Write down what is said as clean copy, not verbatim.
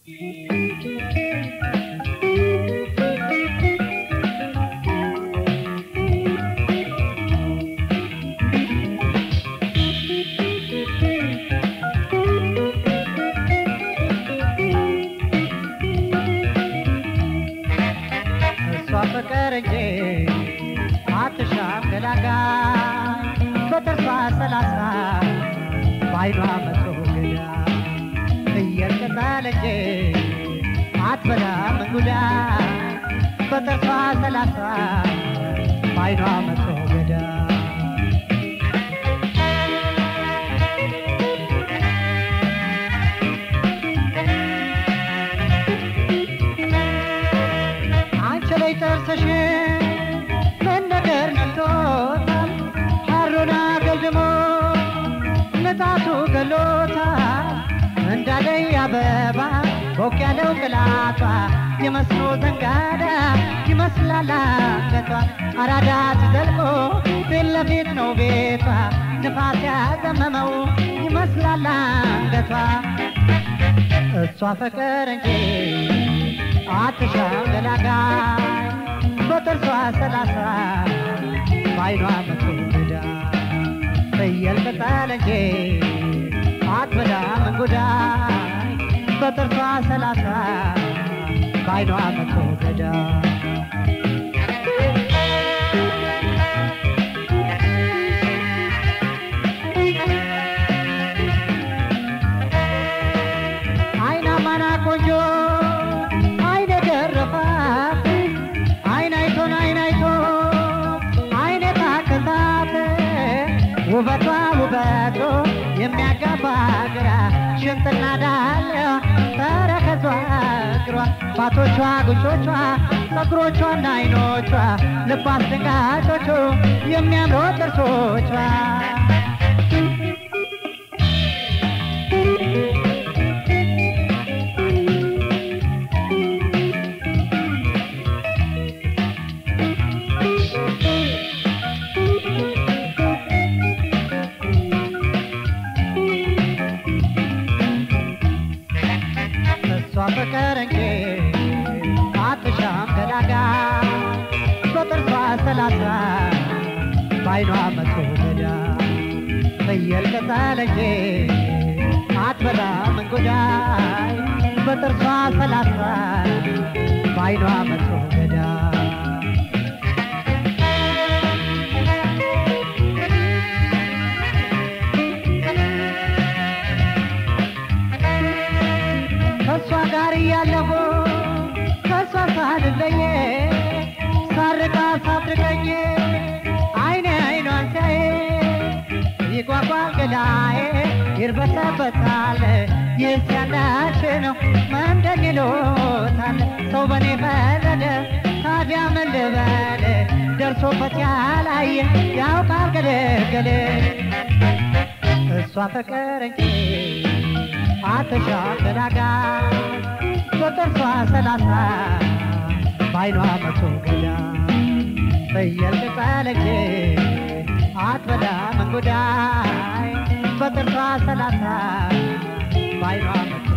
ፈቀረጄ አትሻም ገላጋ በተርፋ ሰላሳ ባይኗ መቶ ገዳ እየልቀጣለጄ አትበላም እንጉዳ በተርፋ ሰላሳ ባይኗ መቶ ገዳ ተርሰሽ ምን ነገር ነክቶታል ሐሩና ገልድሞ ንጣቱ ገሎታል እንዳለይ አበባ ቦቅ ያለው ቅላቷ የመስኖ ዘንጋዳ ይመስላል አንገቷ አራዳ ትዘልቆ ፊት ለፊት ነው ቤቷ ንፋስ ያዘመመው ይመስላል አንገቷ እሷ ፍቅር እንጂ አትሻም ገላጋ በጥርሷ ሰላሳ ባይኗ መቶ ገዳ ፍየል ቅጠል እንጂ አትበላም እንጉዳይ በጥርሷ ሰላሳ ባይኗ መቶ ገዳ አይናማና ቆንጆ ውበቷ ውበቱ የሚያጋባ ግራ ሽንጥና ዳሌዋ ተረከዟ እግሯ ፋቶቿ ጉንጮቿ ፀጉሮቿና አይኖቿ ልብ አስደንጋጮቹ የሚያምሩ ጥርሶቿ ፍቅር እንጂ አትሻም ገላጋ በጥርሷ ሰላሳ ባይኗ መቶ ገዳ ፍየል ቅጠል እንጂ አትበላም እንጉዳይ በጥርሷ ሰላሳ ባይኗ መቶ ገዳ ከሷ ጋር እያለሁ ከሷ ሳልለየ ሳርቃ ሳትርቀኝ አይኔ አይኗን ሲያይ ይጓጓል ገላዬ ይርበተበታል ይስያላች ነው መንደድ ይሎታል ሰው በኔ ፈረደ ታዲያ ምን ልበል ደርሶበት ያላየ ያውቃል ገለገለ እሷ ፍቅር እንጂ አትሻም ገላጋ በጥርሷ ሰላሳ ባይኗ መቶ ገዳ ፍየል ቅጠል እንጂ አትበላም እንጉዳይ በጥርሷ ሰላሳ ባይኗ መቶ